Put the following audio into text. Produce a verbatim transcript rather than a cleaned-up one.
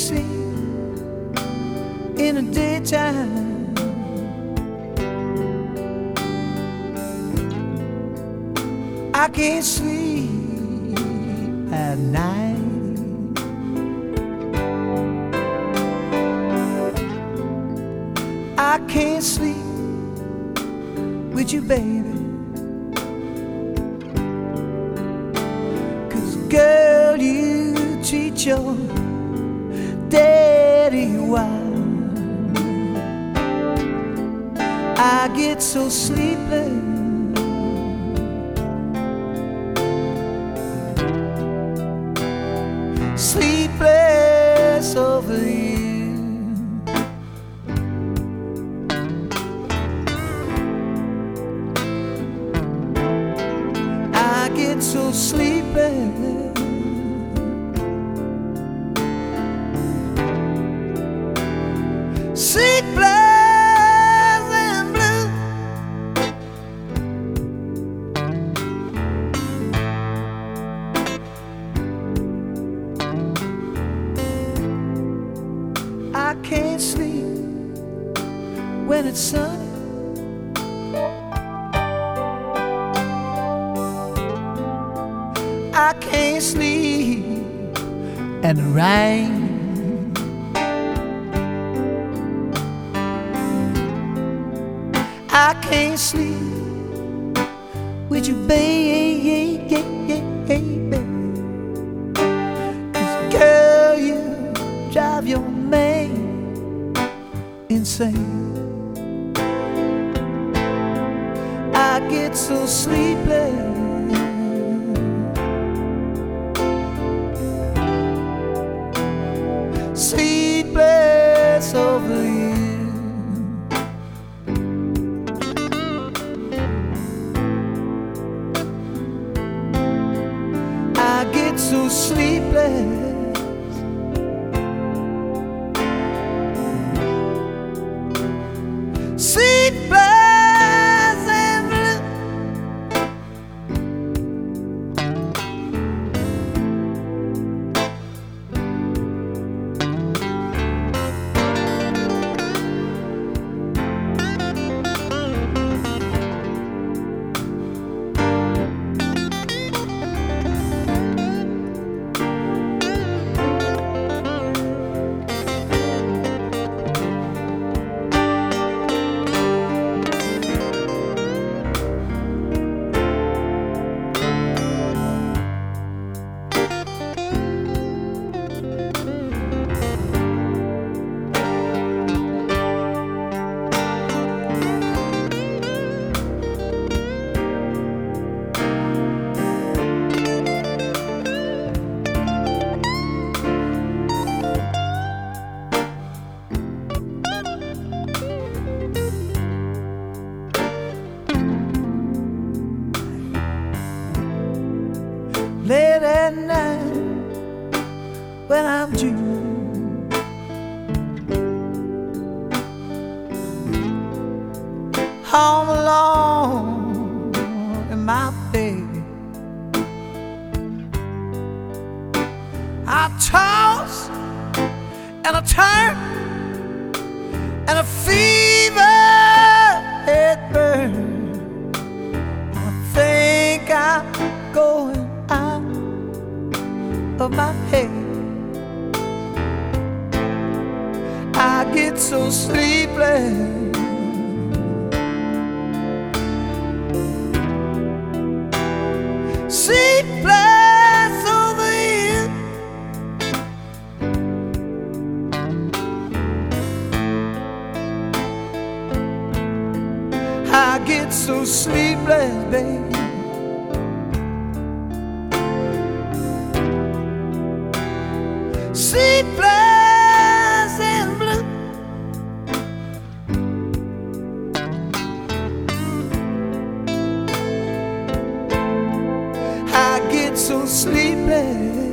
sleep in the daytime. I can't sleep at night. I can't sleep with you, baby, 'cause girl, you treat your daddy wild. I get so sleepless, sleepless over you. I get so sleepless, sleepless and blue. I can't sleep when it's sunny. I can't sleep in the rain. I can't sleep with you, baby, 'cause girl, you drive your man insane. I get so sleepless, sleepless over you. I get so sleepless, sleepless and blue. Late at night when I'm dreaming, home alone in my bed, I toss and I turn, and a fever it burns. I think I'm going out of my head. I get so sleepless, sleepless over you. I get so sleepless, baby, sleepless and blue. I get so sleepless,